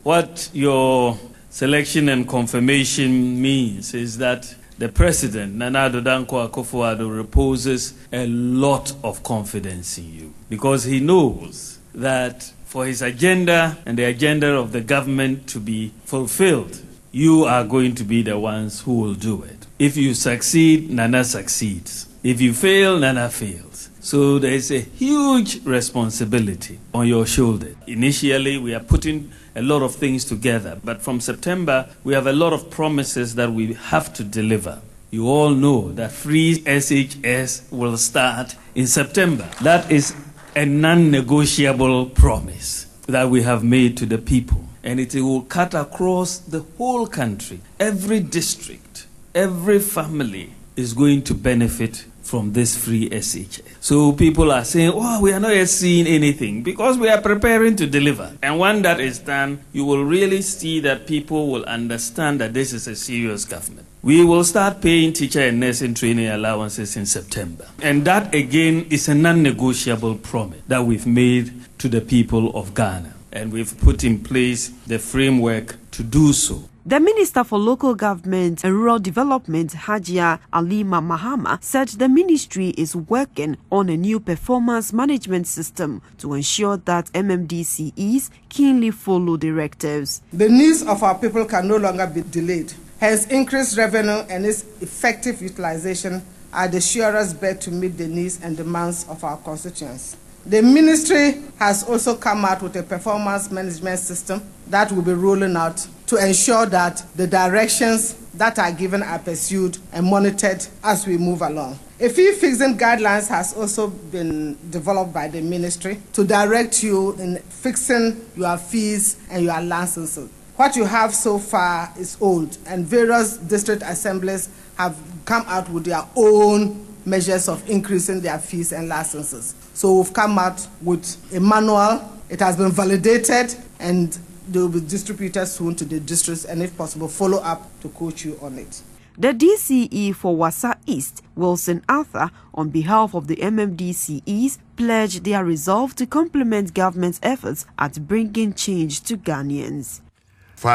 What your selection and confirmation means is that the President, Nana Addo Dankwa Akufo-Addo, reposes a lot of confidence in you because he knows that for his agenda and the agenda of the government to be fulfilled, you are going to be the ones who will do it. If you succeed, Nana succeeds. If you fail, Nana fails. So there is a huge responsibility on your shoulders. Initially, we are putting a lot of things together, but from September, we have a lot of promises that we have to deliver. You all know that free SHS will start in September. That is a non-negotiable promise that we have made to the people, and it will cut across the whole country. Every district, every family is going to benefit from this free SHS. So people are saying, oh, we are not yet seeing anything because we are preparing to deliver. And when that is done, you will really see that people will understand that this is a serious government. We will start paying teacher and nursing training allowances in September. And that, again, is a non-negotiable promise that we've made to the people of Ghana. And we've put in place the framework to do so. The Minister for Local Government and Rural Development, Hajia Alima Mahama, said the ministry is working on a new performance management system to ensure that MMDCEs keenly follow directives. The needs of our people can no longer be delayed. Hence, increased revenue and its effective utilization are the surest bet to meet the needs and demands of our constituents. The ministry has also come out with a performance management system that will be rolling out to ensure that the directions that are given are pursued and monitored as we move along. A fee fixing guidelines has also been developed by the ministry to direct you in fixing your fees and your licenses. What you have so far is old, and various district assemblies have come out with their own measures of increasing their fees and licenses. So we've come out with a manual. It has been validated, and they will be distributed soon to the districts, and if possible, follow up to coach you on it. The DCE for Wassa East, Wilson Arthur, on behalf of the MMDCEs, pledged their resolve to complement government's efforts at bringing change to Ghanaians.